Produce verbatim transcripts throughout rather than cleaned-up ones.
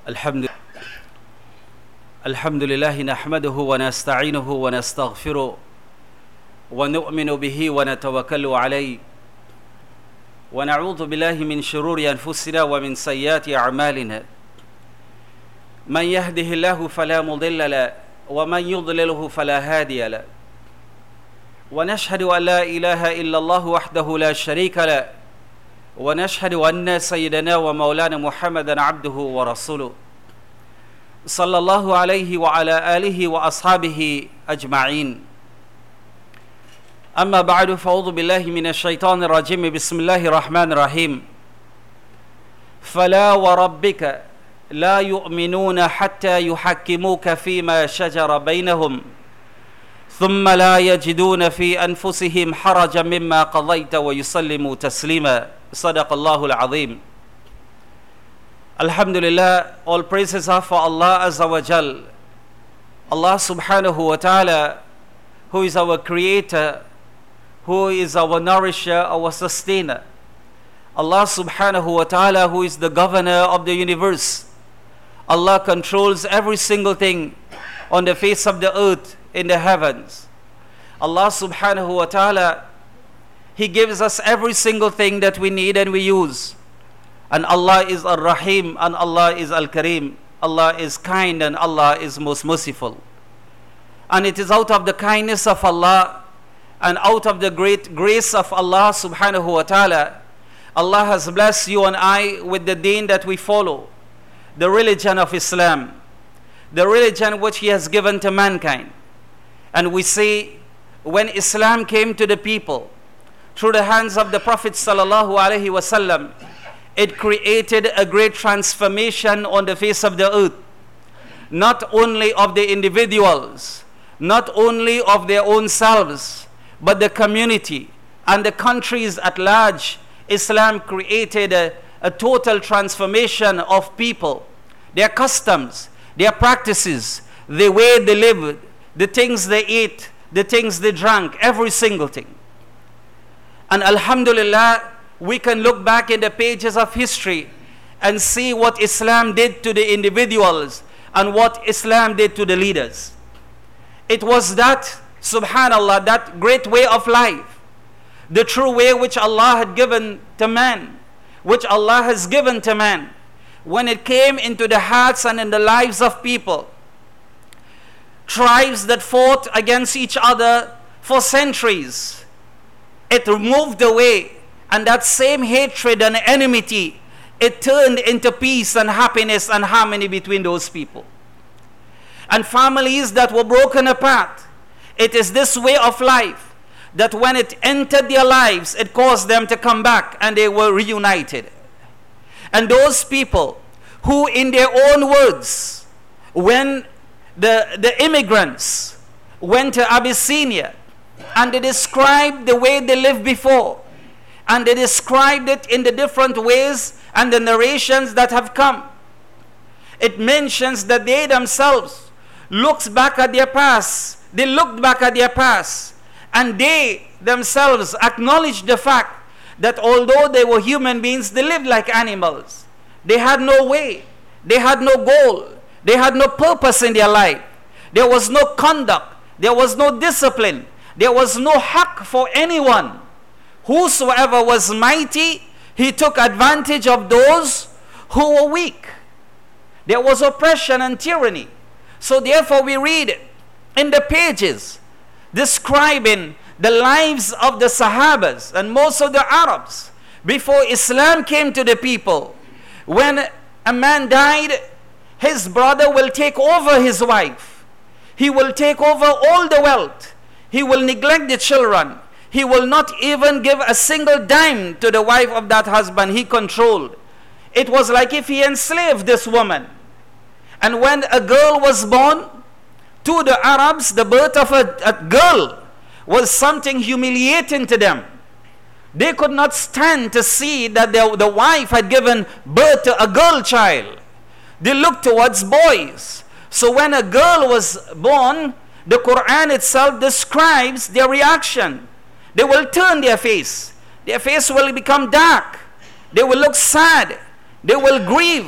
الحمد الحمد لله نحمده ونستعينه ونستغفره ونؤمن به ونتوكل عليه ونعوذ بالله من شرور أنفسنا ومن سيئات أعمالنا من يهده الله فلا مضل له ومن يضلله فلا هادي له ونشهد أن لا إله إلا الله وحده لا شريك له ونشهد أن سيدنا ومولانا محمدا عبده ورسوله صلى الله عليه وعلى آله وأصحابه أجمعين أما بعد فأعوذ بالله من الشيطان الرجيم بسم الله الرحمن الرحيم فلا وربك لا يؤمنون حتى يحكموك فيما شجر بينهم ثم لا يجدون في أنفسهم حرجا مما قضيت ويسلموا تسليما صدق الله العظيم. Alhamdulillah, all praises are for Allah Azza wa Jal, Allah subhanahu wa ta'ala, who is our creator, who is our nourisher, our sustainer. Allah subhanahu wa ta'ala, who is the governor of the universe. Allah controls every single thing on the face of the earth, in the heavens. Allah subhanahu wa ta'ala, He gives us every single thing that we need and we use. And Allah is Ar-Rahim and Allah is Al-Kareem. Allah is kind and Allah is most merciful. And it is out of the kindness of Allah and out of the great grace of Allah subhanahu wa ta'ala, Allah has blessed you and I with the deen that we follow, the religion of Islam, the religion which He has given to mankind. And we see when Islam came to the people through the hands of the Prophet sallallahu alaihi wasallam, it created a great transformation on the face of the earth, not only of the individuals, not only of their own selves, but the community and the countries at large. Islam created a, a total transformation of people, their customs, their practices, the way they lived, the things they ate, the things they drank, every single thing. And Alhamdulillah, we can look back in the pages of history and see what Islam did to the individuals and what Islam did to the leaders. It was that, subhanallah, that great way of life, the true way which Allah had given to man, which Allah has given to man, when it came into the hearts and in the lives of people. Tribes that fought against each other for centuries, it moved away, and that same hatred and enmity, it turned into peace and happiness and harmony between those people. And families that were broken apart, it is this way of life that when it entered their lives, it caused them to come back and they were reunited. And those people who, in their own words, when the, the immigrants went to Abyssinia and they described the way they lived before, and they described it in the different ways and the narrations that have come, it mentions that they themselves looked back at their past. They looked back at their past and they themselves acknowledged the fact that although they were human beings, they lived like animals. They had no way. They had no goal. They had no purpose in their life. There was no conduct. There was no discipline. There was no haqq for anyone. Whosoever was mighty, he took advantage of those who were weak. There was oppression and tyranny. So therefore we read in the pages describing the lives of the Sahabas and most of the Arabs before Islam came to the people. When a man died, his brother will take over his wife. He will take over all the wealth. He will neglect the children. He will not even give a single dime to the wife of that husband he controlled. It was like if he enslaved this woman. And when a girl was born, to the Arabs, the birth of a, a girl was something humiliating to them. They could not stand to see that the, the wife had given birth to a girl child. They looked towards boys. So when a girl was born, the Quran itself describes their reaction. They will turn their face. Their face will become dark. They will look sad. They will grieve.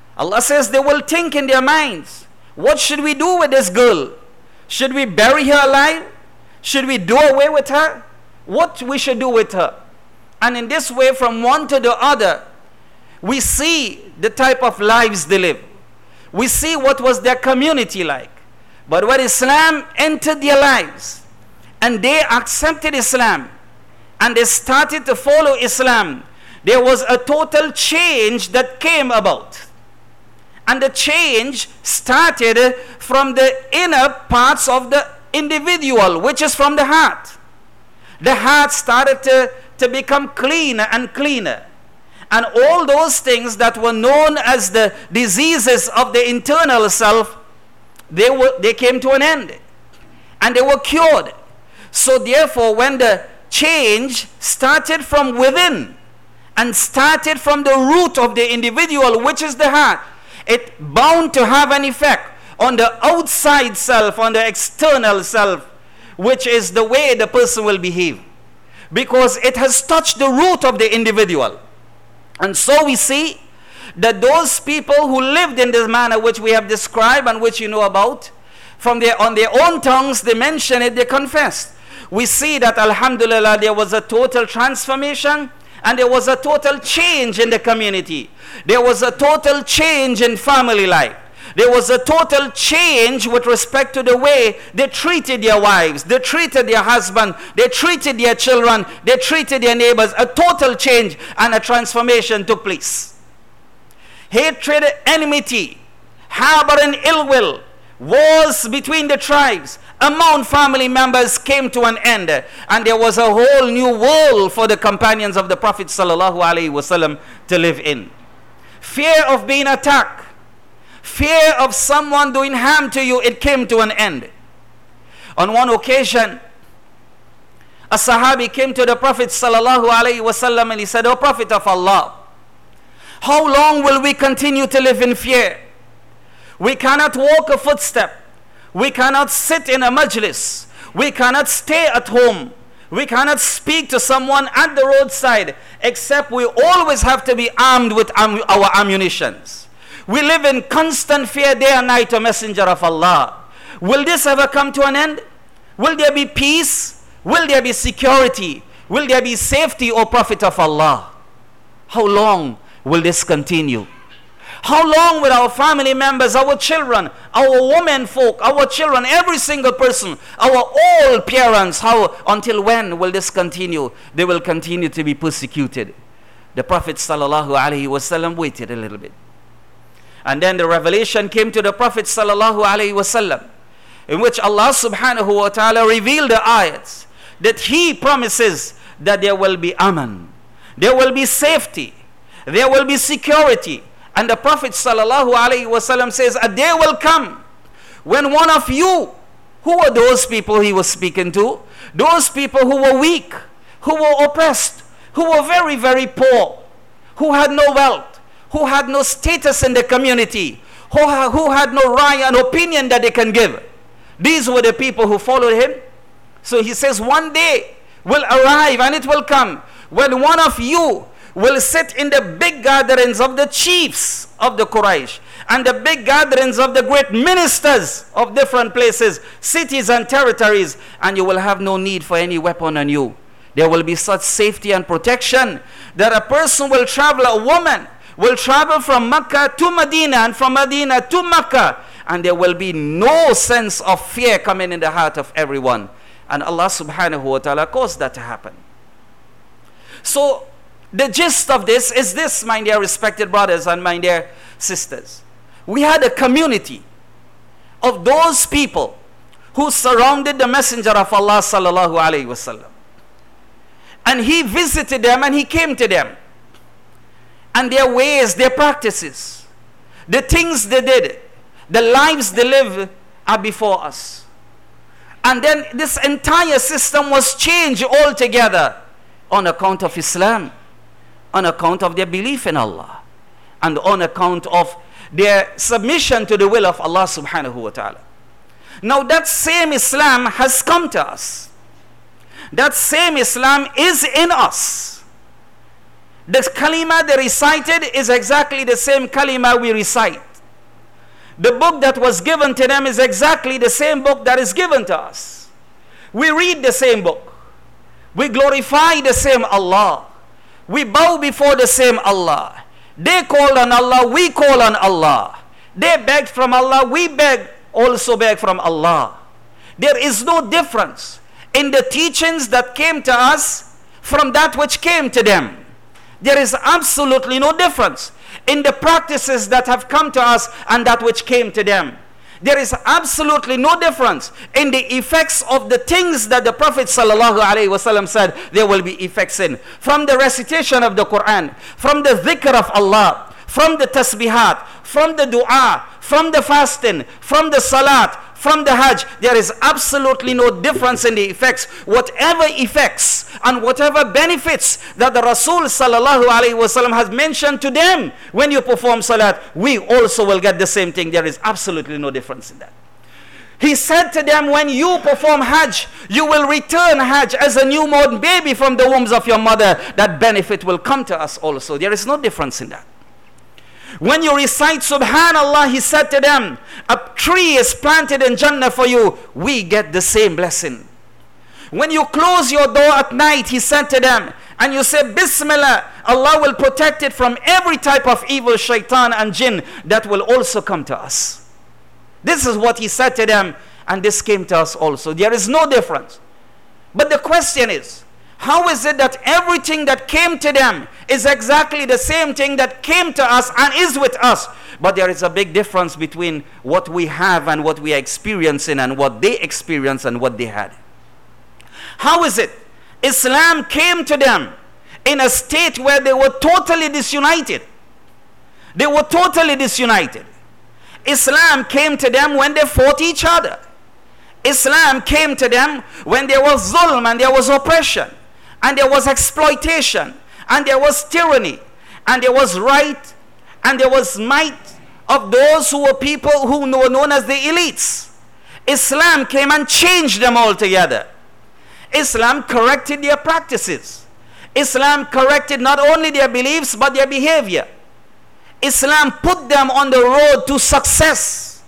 Allah says they will think in their minds, what should we do with this girl? Should we bury her alive? Should we do away with her? What we should do with her? And in this way, from one to the other, we see the type of lives they live. We see what was their community like. But when Islam entered their lives and they accepted Islam and they started to follow Islam, there was a total change that came about. And the change started from the inner parts of the individual, which is from the heart. The heart started to, to become cleaner and cleaner. And all those things that were known as the diseases of the internal self, they were they came to an end. And they were cured. So therefore, when the change started from within and started from the root of the individual, which is the heart, it bound to have an effect on the outside self, on the external self, which is the way the person will behave. Because it has touched the root of the individual. And so we see that those people who lived in this manner which we have described and which you know about, from their, on their own tongues they mention it, they confessed. We see that alhamdulillah there was a total transformation and there was a total change in the community. There was a total change in family life. There was a total change with respect to the way they treated their wives, they treated their husband, they treated their children, they treated their neighbors. A total change and a transformation took place. Hatred, enmity, harboring ill will, wars between the tribes among family members came to an end, and there was a whole new world for the companions of the Prophet sallallahu alaihi wasallam to live in. Fear of being attacked, fear of someone doing harm to you, it came to an end. On one occasion, a Sahabi came to the Prophet sallallahu alaihi wasallam and he said, "O Prophet of Allah, how long will we continue to live in fear? We cannot walk a footstep. We cannot sit in a majlis. We cannot stay at home. We cannot speak to someone at the roadside, except we always have to be armed with am our ammunitions. We live in constant fear day and night, O Messenger of Allah. Will this ever come to an end? Will there be peace? Will there be security? Will there be safety, O Prophet of Allah? How long will this continue? How long will our family members, our children, our women folk, our children, every single person, our old parents, how, until when will this continue? They will continue to be persecuted. The Prophet sallallahu alaihi wasallam waited a little bit. And then the revelation came to the Prophet sallallahu alaihi wasallam, in which Allah subhanahu wa ta'ala revealed the ayats that He promises that there will be aman, there will be safety, there will be security. And the Prophet sallallahu alaihi wasallam says, a day will come when one of you, who were those people he was speaking to? Those people who were weak, who were oppressed, who were very, very poor, who had no wealth, who had no status in the community, who, ha who had no right and opinion that they can give. These were the people who followed him. So he says, one day will arrive and it will come when one of you will sit in the big gatherings of the chiefs of the Quraysh and the big gatherings of the great ministers of different places, cities and territories, and you will have no need for any weapon on you. There will be such safety and protection that a person will travel, a woman will travel from Mecca to Medina and from Medina to Mecca, and there will be no sense of fear coming in the heart of everyone. And Allah subhanahu wa ta'ala caused that to happen. So the gist of this is this, my dear respected brothers and my dear sisters. We had a community of those people who surrounded the Messenger of Allah sallallahu alaihi wasallam. And he visited them and he came to them. And their ways, their practices, the things they did, the lives they live are before us. And then this entire system was changed altogether on account of Islam, on account of their belief in Allah, and on account of their submission to the will of Allah subhanahu wa ta'ala. Now that same Islam has come to us. That same Islam is in us. The kalima they recited is exactly the same kalima we recite. The book that was given to them is exactly the same book that is given to us. We read the same book. We glorify the same Allah. We bow before the same Allah. They call on Allah, we call on Allah. They beg from Allah, we beg, also beg from Allah. There is no difference in the teachings that came to us from that which came to them. There is absolutely no difference in the practices that have come to us and that which came to them. There is absolutely no difference in the effects of the things that the Prophet ﷺ said there will be effects in. From the recitation of the Quran, from the dhikr of Allah, from the tasbihat, from the dua, from the fasting, from the salat, from the hajj, there is absolutely no difference in the effects. Whatever effects and whatever benefits that the Rasul sallallahu alaihi wasallam has mentioned to them when you perform salat, we also will get the same thing. There is absolutely no difference in that. He said to them, when you perform hajj, you will return hajj as a newborn baby from the wombs of your mother. That benefit will come to us also. There is no difference in that. When you recite Subhanallah, he said to them, a tree is planted in Jannah for you. We get the same blessing. When you close your door at night, he said to them, and you say Bismillah, Allah will protect it from every type of evil, shaitan and jinn that will also come to us. This is what he said to them, and this came to us also. There is no difference. But the question is, how is it that everything that came to them is exactly the same thing that came to us and is with us? But there is a big difference between what we have and what we are experiencing and what they experienced and what they had. How is it? Islam came to them in a state where they were totally disunited. They were totally disunited. Islam came to them when they fought each other. Islam came to them when there was zulm and there was oppression. And there was exploitation, and there was tyranny, and there was right, and there was might of those who were people who were known as the elites. Islam came and changed them altogether. Islam corrected their practices. Islam corrected not only their beliefs, but their behavior. Islam put them on the road to success.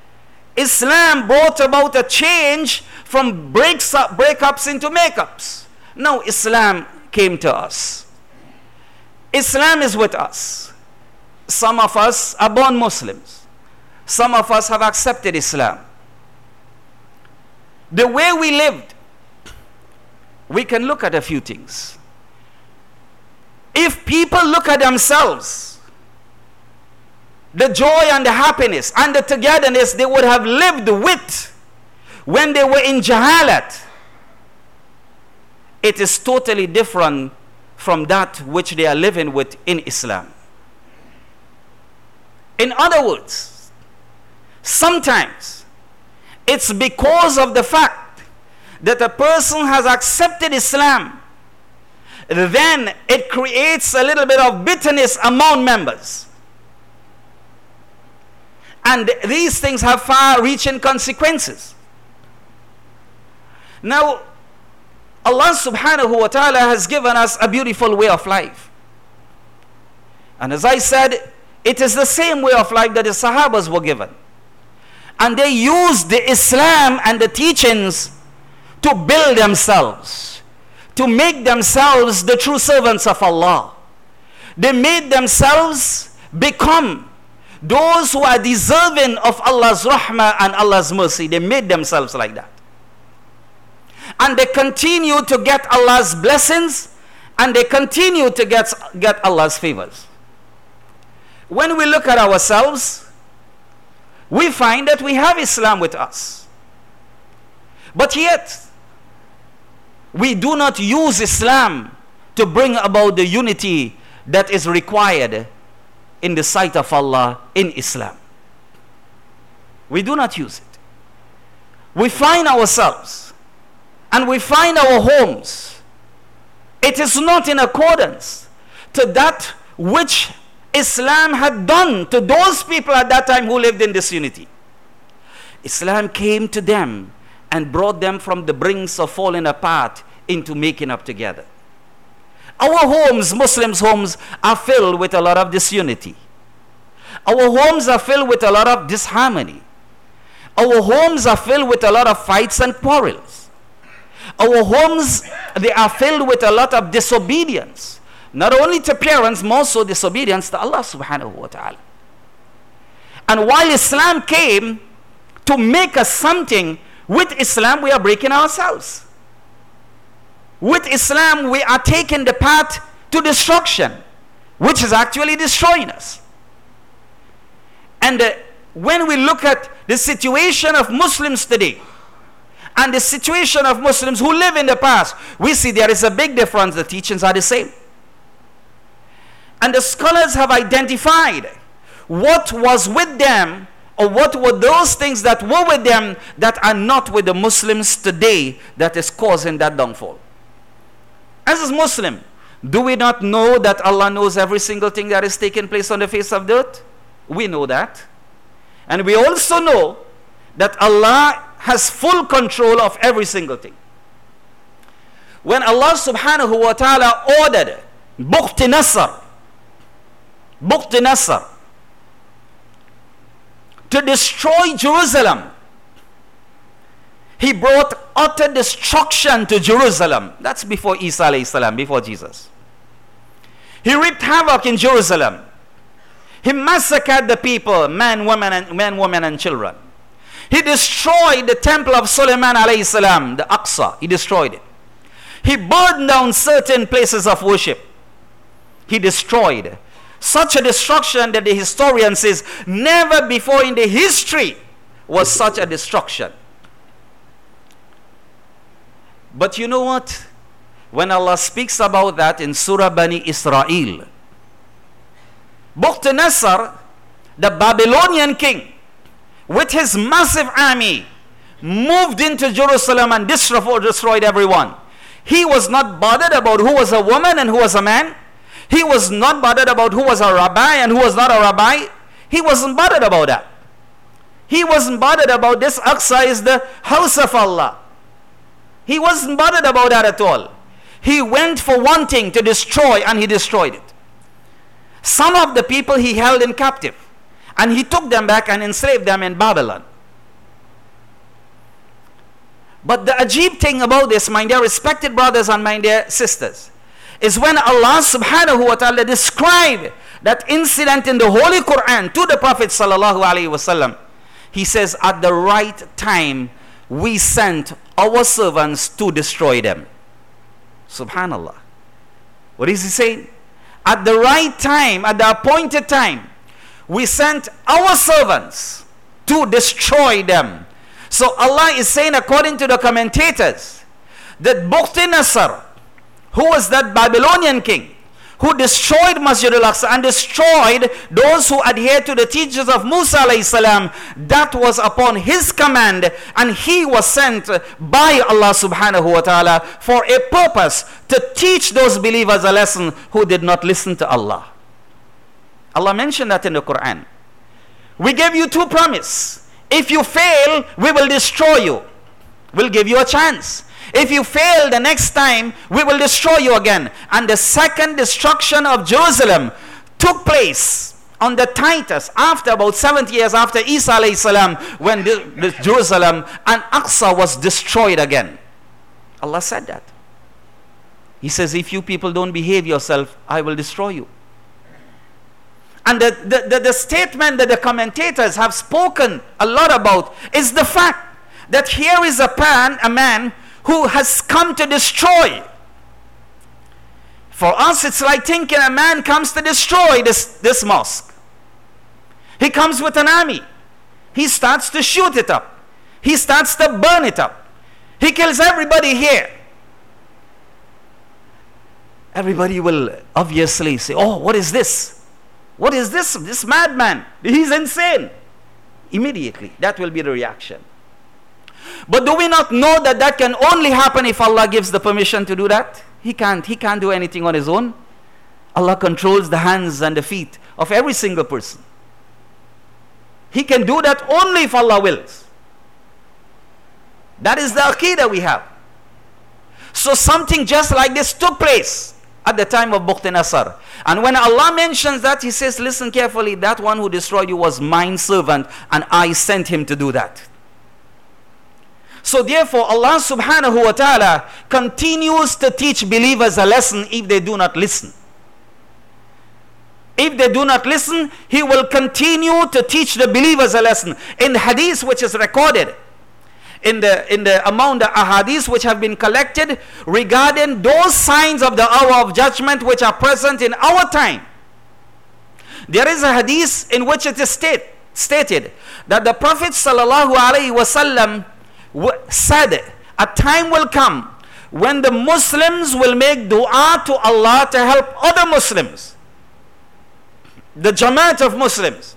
Islam brought about a change from breaks up, breakups into makeups. Now Islam came to us. Islam is with us. Some of us are born Muslims. Some of us have accepted Islam. The way we lived, we can look at a few things. If people look at themselves, the joy and the happiness and the togetherness they would have lived with when they were in Jahalat, it is totally different from that which they are living with in Islam. In other words, sometimes it's because of the fact that a person has accepted Islam, then it creates a little bit of bitterness among members. And these things have far-reaching consequences. Now, Allah subhanahu wa ta'ala has given us a beautiful way of life. And as I said, it is the same way of life that the Sahabas were given. And they used the Islam and the teachings to build themselves, to make themselves the true servants of Allah. They made themselves become those who are deserving of Allah's rahmah and Allah's mercy. They made themselves like that. And they continue to get Allah's blessings, and they continue to get, get Allah's favors. When we look at ourselves, we find that we have Islam with us. But yet, we do not use Islam to bring about the unity that is required in the sight of Allah in Islam. We do not use it. We find ourselves and we find our homes. It is not in accordance to that which Islam had done to those people at that time who lived in disunity. Islam came to them and brought them from the brinks of falling apart into making up together. Our homes, Muslims' homes, are filled with a lot of disunity. Our homes are filled with a lot of disharmony. Our homes are filled with a lot of fights and quarrels. Our homes, they are filled with a lot of disobedience. Not only to parents, more so disobedience to Allah subhanahu wa ta'ala. And while Islam came to make us something, with Islam we are breaking ourselves. With Islam we are taking the path to destruction, which is actually destroying us. And uh, when we look at the situation of Muslims today and the situation of Muslims who live in the past, we see there is a big difference. The teachings are the same. And the scholars have identified what was with them, or what were those things that were with them that are not with the Muslims today that is causing that downfall. As a Muslim, do we not know that Allah knows every single thing that is taking place on the face of the earth? We know that. And we also know that Allah has full control of every single thing. When Allah subhanahu wa ta'ala ordered Bukhti Nasr, Bukhti Nasr, to destroy Jerusalem, He brought utter destruction to Jerusalem. That's before Isa alayhi salam, before Jesus. He wreaked havoc in Jerusalem. He massacred the people, men, women, and men, women, and children. He destroyed the temple of Sulaiman alayhi salam, the Aqsa. He destroyed it. He burned down certain places of worship. He destroyed. Such a destruction that the historian says never before in the history was such a destruction. But you know what? When Allah speaks about that in Surah Bani Israel, Bukhti Nasr, the Babylonian king, with his massive army, moved into Jerusalem and destroyed everyone. He was not bothered about who was a woman and who was a man. He was not bothered about who was a rabbi and who was not a rabbi. He wasn't bothered about that. He wasn't bothered about this Aqsa is the house of Allah. He wasn't bothered about that at all. He went for one thing, to destroy, and he destroyed it. Some of the people he held in captive, and he took them back and enslaved them in Babylon. But the ajib thing about this, my dear respected brothers and my dear sisters, is when Allah subhanahu wa ta'ala described that incident in the Holy Quran to the Prophet sallallahu alaihi wasallam. He says, at the right time, we sent our servants to destroy them. Subhanallah. What is he saying? At the right time, at the appointed time, we sent our servants to destroy them. So Allah is saying, according to the commentators, that Bukhti Nasr, who was that Babylonian king who destroyed Masjid al-Aqsa and destroyed those who adhered to the teachings of Musa alayhi salam, that was upon his command, and he was sent by Allah subhanahu wa ta'ala for a purpose, to teach those believers a lesson who did not listen to Allah. Allah mentioned that in the Quran. We gave you two promises. If you fail, we will destroy you. We'll give you a chance. If you fail the next time, we will destroy you again. And the second destruction of Jerusalem took place on the Titus after about seventy years after Isa alayhi salam, when the, the Jerusalem and Aqsa was destroyed again. Allah said that. He says, if you people don't behave yourself, I will destroy you. And the, the, the, the statement that the commentators have spoken a lot about is the fact that here is a man, a man who has come to destroy. For us, it's like thinking a man comes to destroy this, this mosque. He comes with an army. He starts to shoot it up. He starts to burn it up. He kills everybody here. Everybody will obviously say, oh, what is this? What is this? This madman. He's insane. Immediately, that will be the reaction. But do we not know that that can only happen if Allah gives the permission to do that? He can't. He can't do anything on his own. Allah controls the hands and the feet of every single person. He can do that only if Allah wills. That is the Aqidah we have. So something just like this took place at the time of Bukhtinasar. And when Allah mentions that, He says, listen carefully, that one who destroyed you was mine servant, and I sent him to do that. So therefore, Allah subhanahu wa ta'ala continues to teach believers a lesson if they do not listen. If they do not listen, He will continue to teach the believers a lesson. In the hadith which is recorded, in the, in the amount of ahadith which have been collected regarding those signs of the hour of judgment which are present in our time, there is a hadith in which it is state, stated that the Prophet sallallahu alaihi wasallam said, a time will come when the Muslims will make dua to Allah to help other Muslims, the Jamaat of Muslims,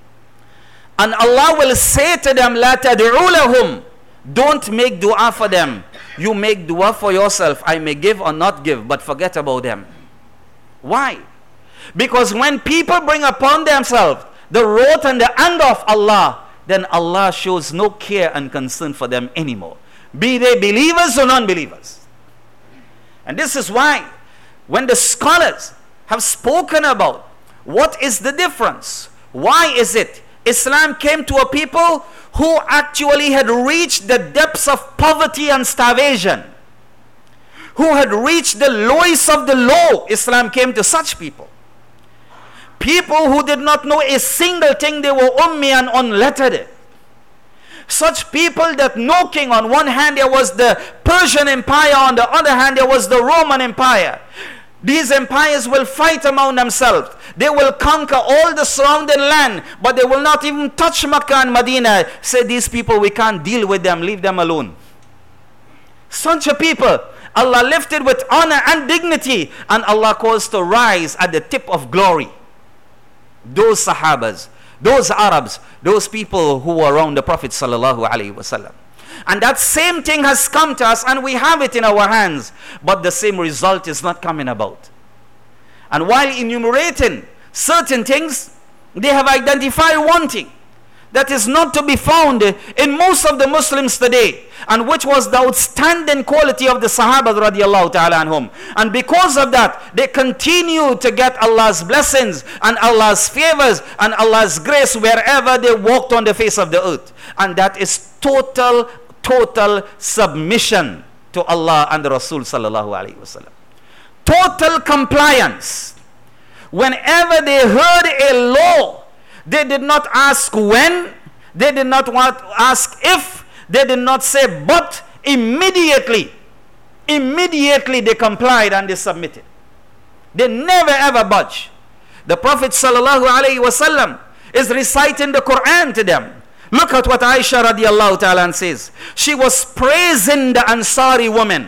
and Allah will say to them, la tad'u lahum, don't make dua for them, you make dua for yourself. I may give or not give, but forget about them. Why? Because when people bring upon themselves the wrath and the anger of Allah, then Allah shows no care and concern for them anymore, be they believers or non-believers. And this is why when the scholars have spoken about what is the difference, why is it Islam came to a people who actually had reached the depths of poverty and starvation, who had reached the lowest of the low, Islam came to such people. People who did not know a single thing, they were ummi and unlettered. Such people that no king, on one hand there was the Persian Empire, on the other hand there was the Roman Empire. These empires will fight among themselves. They will conquer all the surrounding land, but they will not even touch Makkah and Medina. Say, these people, we can't deal with them, leave them alone. Such a people, Allah lifted with honor and dignity, and Allah caused to rise at the tip of glory. Those Sahabas, those Arabs, those people who were around the Prophet sallallahu alaihi wasallam. And that same thing has come to us, and we have it in our hands, but the same result is not coming about. And while enumerating certain things, they have identified one thing that is not to be found in most of the Muslims today, and which was the outstanding quality of the Sahaba radiallahu ta'ala anhum. And because of that, they continue to get Allah's blessings and Allah's favors and Allah's grace wherever they walked on the face of the earth. And that is total, total submission to Allah and the Rasul sallallahu alayhi wasallam. Total compliance. Whenever they heard a law, they did not ask when, they did not want ask if, they did not say but. Immediately, immediately they complied and they submitted. They never ever budge. The Prophet sallallahu alaihi wasallam is reciting the Quran to them. Look at what Aisha radiallahu ta'ala says. She was praising the Ansari woman.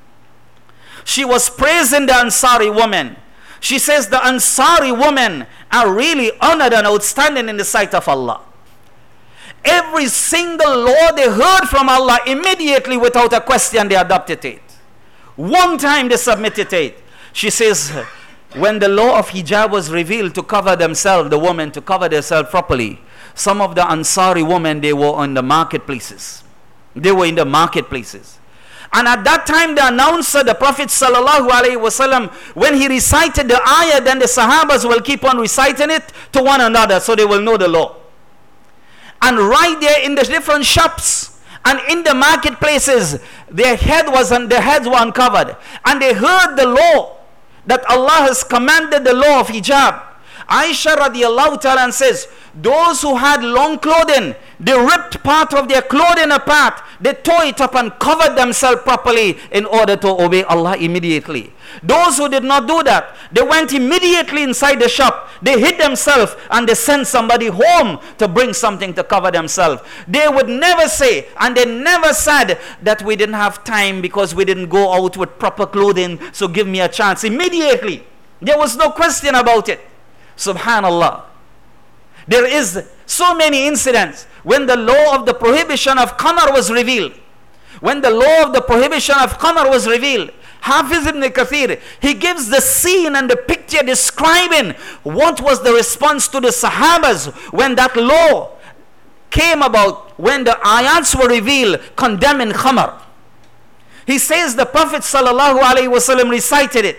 She was praising the Ansari woman. She says the Ansari women are really honored and outstanding in the sight of Allah. Every single law they heard from Allah, immediately without a question they adopted it. One time they submitted it. She says, when the law of hijab was revealed to cover themselves, the women to cover themselves properly, some of the Ansari women, they were on the marketplaces. They were in the marketplaces. And at that time, the announcer, the Prophet sallallahu alaihi wasallam, when he recited the ayah, then the Sahabas will keep on reciting it to one another, so they will know the law. And right there in the different shops and in the marketplaces, their head was un- their heads were uncovered, and they heard the law that Allah has commanded, the law of hijab. Aisha radiallahu ta'ala says, those who had long clothing, they ripped part of their clothing apart, they tore it up and covered themselves properly in order to obey Allah immediately. Those who did not do that, they went immediately inside the shop, they hid themselves, and they sent somebody home to bring something to cover themselves. They would never say, and they never said that we didn't have time because we didn't go out with proper clothing, so give me a chance. Immediately, there was no question about it. Subhanallah. There is so many incidents when the law of the prohibition of Qamar was revealed. When the law of the prohibition of Qamar was revealed, Hafiz ibn Kathir, he gives the scene and the picture describing what was the response to the Sahabas when that law came about, when the ayats were revealed condemning Qamar. He says the Prophet sallallahu alaihi wasallam recited it.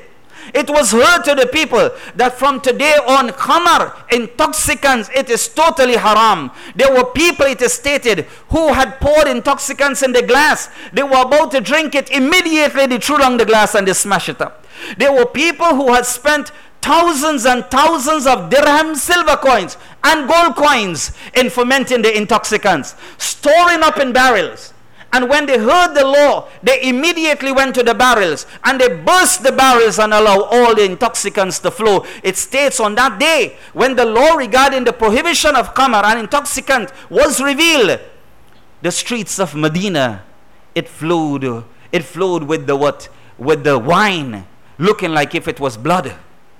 It was heard to the people that from today on, khamar, intoxicants, it is totally haram. There were people, it is stated, who had poured intoxicants in the glass. They were about to drink it. Immediately they threw down the glass and they smashed it up. There were people who had spent thousands and thousands of dirham silver coins and gold coins in fermenting the intoxicants, storing up in barrels. And when they heard the law, they immediately went to the barrels and they burst the barrels and allowed all the intoxicants to flow. It states on that day, when the law regarding the prohibition of khamar and intoxicant was revealed, the streets of Medina, it flowed, it flowed with the what? With the wine, looking like if it was blood.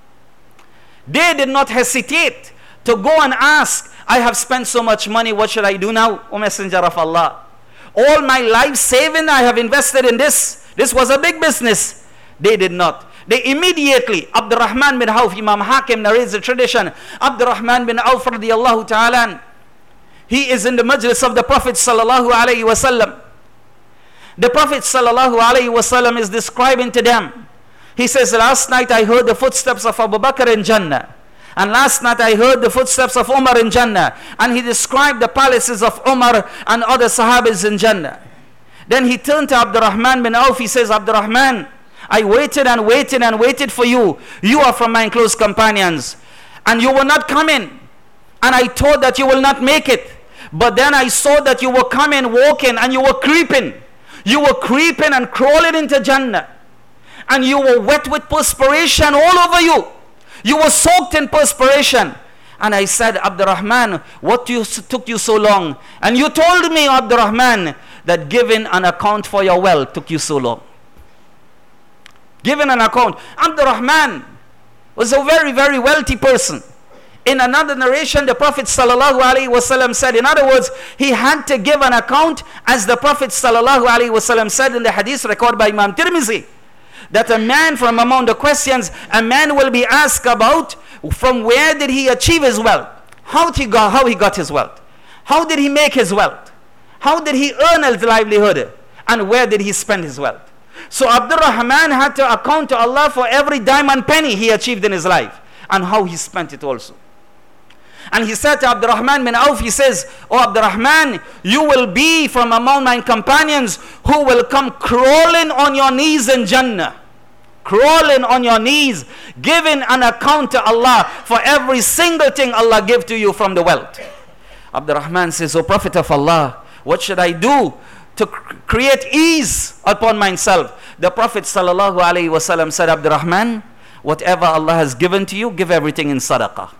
They did not hesitate to go and ask, I have spent so much money, what should I do now, O Messenger of Allah? All my life saving I have invested in this. This was a big business. They did not. They immediately, Abdurrahman bin Auf, Imam Hakim narrates the tradition, Abdurrahman bin Auf radiyallahu ta'ala, he is in the majlis of the Prophet sallallahu alayhi wasallam. The Prophet sallallahu alayhi wasallam is describing to them. He says, last night I heard the footsteps of Abu Bakr in Jannah. And last night I heard the footsteps of Umar in Jannah. And he described the palaces of Umar and other Sahabas in Jannah. Then he turned to Abdurrahman bin Auf. He says, Abdurrahman, I waited and waited and waited for you. You are from my close companions. And you will not come in. And I thought that you will not make it. But then I saw that you were coming, walking, and you were creeping. You were creeping and crawling into Jannah. And you were wet with perspiration all over you. You were soaked in perspiration. And I said, Abdurrahman, what you, took you so long? And you told me, Abdurrahman, that giving an account for your wealth took you so long. Giving an account. Abdurrahman was a very, very wealthy person. In another narration, the Prophet sallallahu alaihi wasallam said, in other words, he had to give an account, as the Prophet sallallahu alaihi wasallam said in the hadith recorded by Imam Tirmizi, that a man, from among the questions, a man will be asked about from where did he achieve his wealth? How he got, how he got his wealth? How did he make his wealth? How did he earn his livelihood? And where did he spend his wealth? So Abdurrahman had to account to Allah for every dime and penny he achieved in his life and how he spent it also. And he said to Abdurrahman bin Auf, he says, Oh Abdurrahman, you will be from among my companions who will come crawling on your knees in Jannah. Crawling on your knees, giving an account to Allah for every single thing Allah gave to you from the wealth. Abdurrahman says, O Prophet of Allah, what should I do to create ease upon myself? The Prophet sallallahu alaihi wasallam said, Abdurrahman, whatever Allah has given to you, give everything in sadaqah.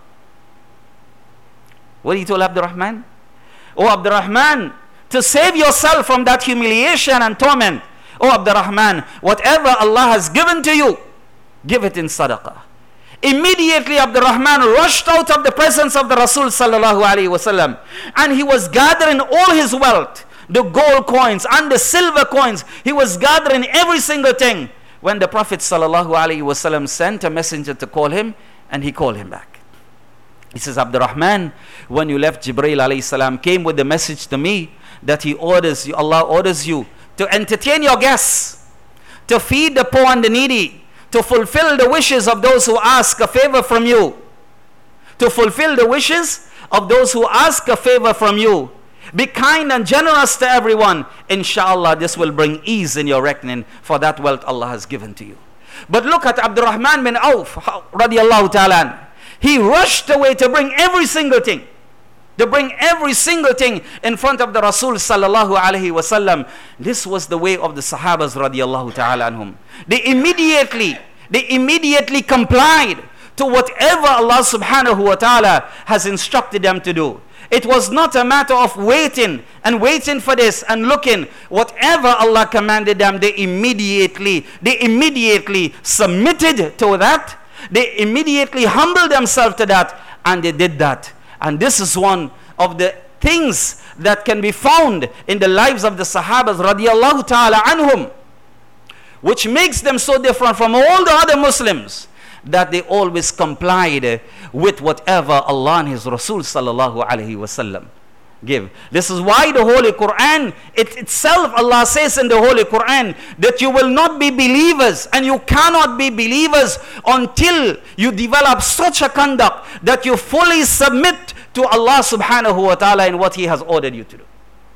What he told Abdurrahman? Oh Abdurrahman, to save yourself from that humiliation and torment, oh Abdurrahman, whatever Allah has given to you, give it in sadaqah. Immediately Abdurrahman rushed out of the presence of the Rasul sallallahu alaihi wasallam, and he was gathering all his wealth, the gold coins and the silver coins. He was gathering every single thing, when the Prophet sallallahu alaihi wasallam sent a messenger to call him, and he called him back. He says, Abdurrahman, when you left, Jibreel alayhi salam came with the message to me that he orders you, Allah orders you to entertain your guests, to feed the poor and the needy, to fulfill the wishes of those who ask a favor from you, to fulfill the wishes of those who ask a favor from you. Be kind and generous to everyone. Inshallah, this will bring ease in your reckoning for that wealth Allah has given to you. But look at Abdurrahman bin Auf radiyallahu ta'ala. He rushed away to bring every single thing. To bring every single thing in front of the Rasul sallallahu alaihi wasallam. This was the way of the Sahabas radiyallahu ta'ala anhum. They immediately, they immediately complied to whatever Allah subhanahu wa ta'ala has instructed them to do. It was not a matter of waiting and waiting for this and looking. Whatever Allah commanded them, they immediately, they immediately submitted to that. They immediately humbled themselves to that, and they did that. And this is one of the things that can be found in the lives of the Sahabas radiyallahu ta'ala anhum, which makes them so different from all the other Muslims, that they always complied with whatever Allah and His Rasul sallallahu alaihi wasallam give. This is why the Holy Quran, it itself, Allah says in the Holy Quran, that you will not be believers, and you cannot be believers until you develop such a conduct that you fully submit to Allah subhanahu wa ta'ala in what He has ordered you to do.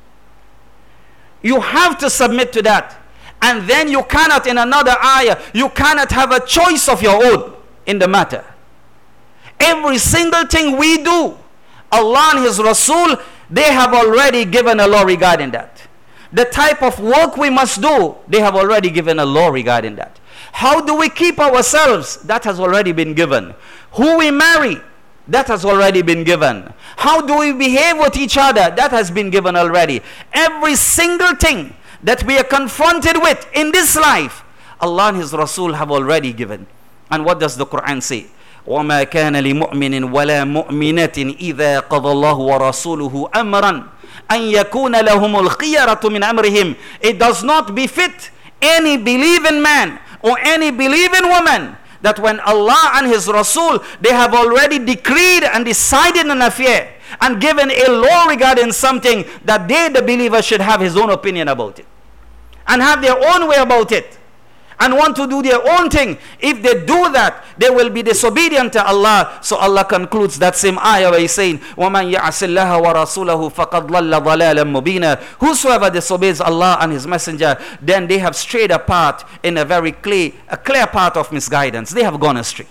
You have to submit to that. And then you cannot, in another ayah, you cannot have a choice of your own in the matter. Every single thing we do, Allah and His Rasul, they have already given a law regarding that. The type of work we must do, they have already given a law regarding that. How do we keep ourselves? That has already been given. Who we marry, that has already been given. How do we behave with each other? That has been given already. Every single thing that we are confronted with in this life, Allah and His Rasul have already given. And what does the Quran say? وَمَا كَانَ لِمُؤْمِنٍ وَلَا مُؤْمِنَةٍ إِذَا قَضَى اللَّهُ وَرَسُولُهُ أَمْرًا أَنْ يَكُونَ لَهُمُ الْخِيَرَةُ مِنْ أَمْرِهِمْ. It does not befit any believing man or any believing woman that when Allah and His Rasul, they have already decreed and decided an affair and given a law regarding something, that they, the believer, should have his own opinion about it and have their own way about it and want to do their own thing. If they do that, they will be disobedient to Allah. So Allah concludes that same ayah by saying, وَمَنْ يَعْصِ اللَّهَ وَرَسُولَهُ فَقَدْ ضَلَّ ضَلَالًا مُبِينًا. Whosoever disobeys Allah and His Messenger, then they have strayed apart in a very clear, a clear path of misguidance. They have gone astray.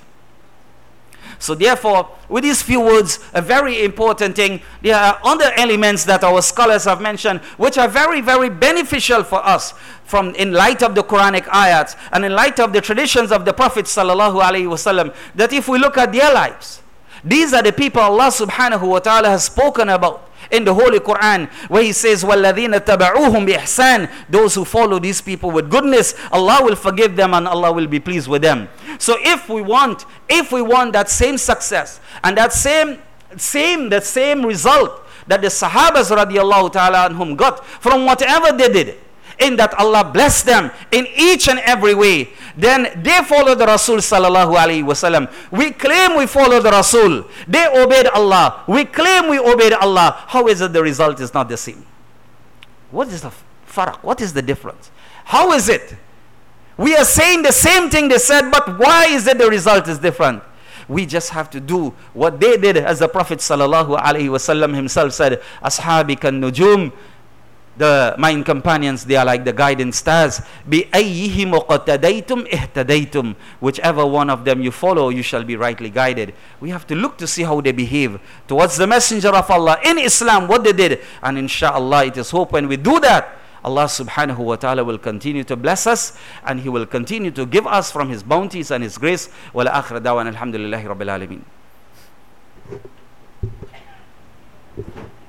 So therefore, with these few words, a very important thing, there are other elements that our scholars have mentioned, which are very, very beneficial for us from in light of the Quranic ayats and in light of the traditions of the Prophet sallallahu alaihi wasallam, that if we look at their lives, these are the people Allah subhanahu wa ta'ala has spoken about in the Holy Quran, where He says, وَالَّذِينَ تَبَعُوهُمْ بِإِحْسَانٍ. Those who follow these people with goodness, Allah will forgive them and Allah will be pleased with them. So if we want, if we want that same success and that same, same, that same result that the Sahabas radiallahu ta'ala anhum got from whatever they did, in that Allah blessed them in each and every way, then they follow the Rasul sallallahu alaihi wasallam. We claim we follow the Rasul. They obeyed Allah. We claim we obeyed Allah. How is it the result is not the same? What is the faraq? What is the difference? How is it? We are saying the same thing they said, but why is it the result is different? We just have to do what they did, as the Prophet sallallahu alaihi wasallam himself said, "Ashabi kan nujum." The mine companions, they are like the guiding stars. بِأَيِّهِمْ اُقْتَدَيْتُمْ اِهْتَدَيْتُمْ. Whichever one of them you follow, you shall be rightly guided. We have to look to see how they behave towards the Messenger of Allah in Islam, what they did. And inshallah, it is hope when we do that, Allah subhanahu wa ta'ala will continue to bless us, and He will continue to give us from His bounties and His grace. Wa la akhir dawan alhamdulillahi rabbil alameen.